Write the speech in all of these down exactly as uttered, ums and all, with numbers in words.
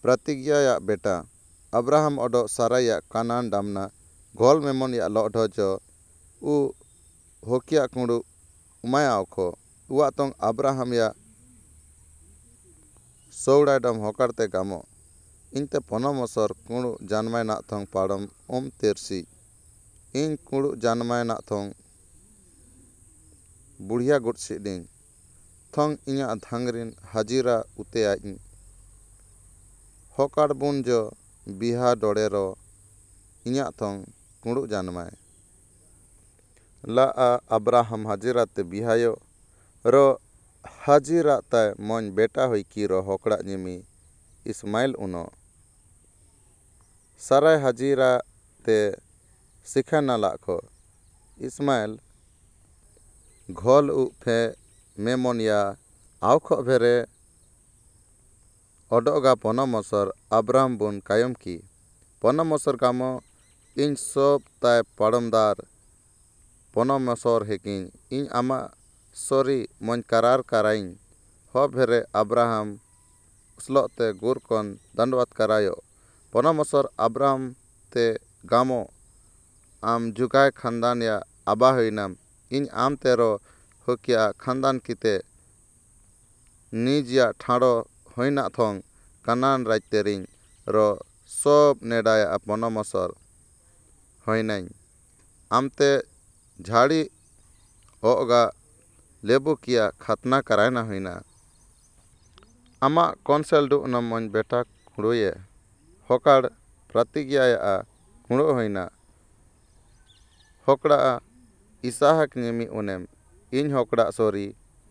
प्रतिज्ञा बेटा अब्राहम ओडो साराया कानान डामना घोल मेमन या लोडो जो उ होकिया कुंडू उमाया ओखो उवातों अब्राहम या सौड़ा डम होकरते गामो इनते पनमसर कुंडू जानमाय ना थों पाड़म ओम तेरसी इन कुंडू जानमाय ना थों बुढ़िया गुटसिडिंग थों इन्या धांगरिन हाजिरा उते आइन होकार बुन जो बिहा डोड़ेरो इन्या थों कुंडू जानमाय ला आ अब्राहम हाजिरा ते बिहायो रो हाजिरा ताय मोन बेटा होई की रो होकड़ा निमी इस्माइल उनो साराय हाजिरा ते सिखाना लाखो इस्माइल घोल उ फे मेमोनिया आवखो भेरे ओडोगा पनमसर अब्राहम बुन कायम की पनमसर कामो इन सब ताय पड़मदार पनमसर हेकिन इन आमा सोरी मन करार कराइन हो भेरे अब्राहम उसलोते गुरकन दंडवत करायो पनमसर अब्राहम ते गामो आम जुगाय खानदान या आबा होइनाम इन आम तेरो होकिया खानदान किते निज या ठाड़ो होइना थों कानान राजतेरिन रो सब नेडाया पनमसर होइनाइन आमते झाड़ी ओगा लेबु किया खतना करायना होइना आमा कौनसेल डु न मन बेटा खुड़ोये होकाड़ प्रतिज्ञा या खुड़ो होइना होकड़ा इसाहक निमी उनेम इन होकड़ा सोरी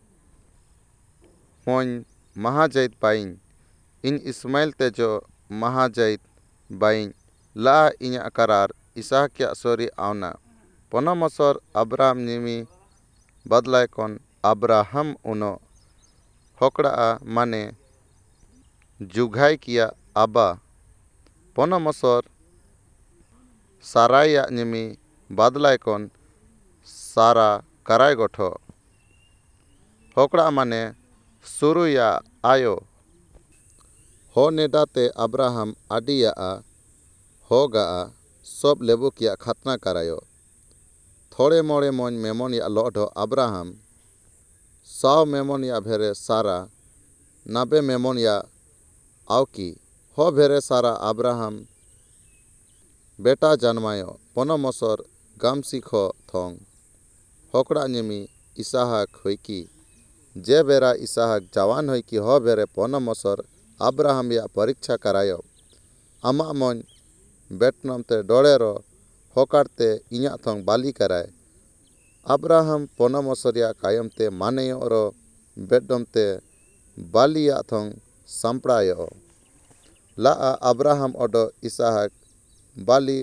मोन महाजैत पाइन इन इस्माइल ते जो महाजैत बाइन ला इन्या करार इसाहक या सोरी आवना पनमसर अब्राहम निमी बदलाय कोन अब्राहम उनो होकड़ा माने जुगाय किया आबा पनमसर साराया निमी बदलाय कोन सारा कराय गोठो होकड़ा माने सुरु या आयो हो नेडाते अब्राहम आडिया होगा सब लेबु किया खतना करायो थोड़े मोड़े मोन मेमोन या लोडो अब्राहम साव मेमोन या भेरे सारा नाबे मेमोन या आवकी हो भेरे सारा अब्राहम बेटा जन्मायो पनमसर गाम सीखो थों होकड़ा निमी इसाहक होइकी जे बेरा इसाहक जवान होइकी हो भेरे पनमसर अब्राहम या परीक्षा करायो आमा मन बेटनम ते डोड़ेरो होकारते इन्या थों बाली कराय अब्राहम पनमसर या कायम ते मानेयो रो बेटडम ते बाली या थों संपड़ायो ला अब्राहम ओडो इसाहक बाली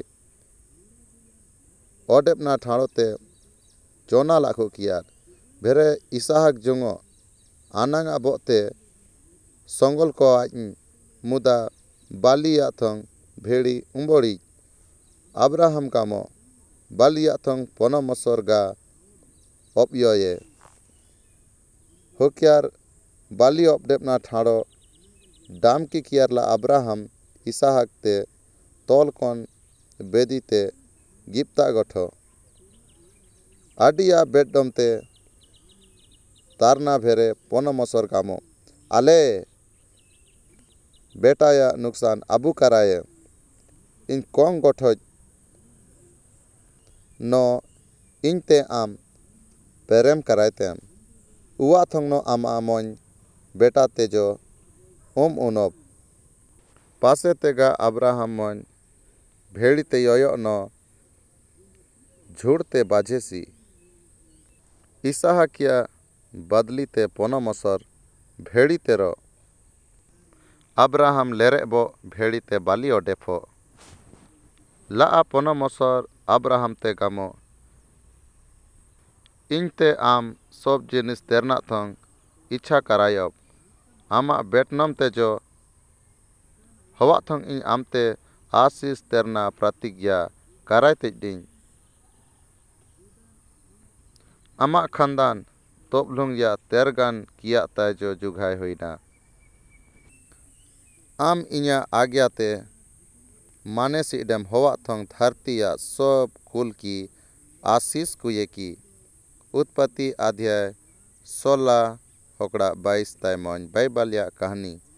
ओडेपना ठाड़ोते चोना लाखो कियार भेरे इसाहक जुंगो आनांगा बोते संगल को आइन मुदा बाली या थों भेड़ी उम्बोड़ी अब्राहम कामो बाली या थों पनमसर गा ओपयोये होकियार बाली ओपडेपना ठाड़ो डाम की कियार ला अब्राहम इसाहक ते तोल कोन बेदी ते गिप्ता गठो आडिया बेडडम ते तारना भेरे पनमसर कामो आले बेटा या नुकसान अबू कराये इन कोंग गठो नो इनते आम पेरेम करायतेम उवा थोंगनो आमा मोन बेटा तेजो ओम उनोब पासे तेगा अब्राहम मन भेड़ी ते योयो नो झुड़ते बाजेसी इसाहक या बदली ते पनमसर भेड़ी तेरो अब्राहम लेरे बो भेड़ी ते बाली ओडेफो ला पनमसर अब्राहम ते गामो इनते आम सब जिनिस तेरना थों इच्छा करायोब आमा बेटनम ते जो हवा थों इन आमते आशीष तेरना प्रतिज्ञा कराय तेडिंग आमा खानदान तोपलुंग या तेरगान किया ताय जो जुगाय होइना आम इኛ आज्ञाते माने सिडम हवा थोंग धरतिया सब कुल की आशीष कुये की। उत्पत्ति अध्याय सोलह होकड़ा बाईस तय मन बाइबल या कहानी।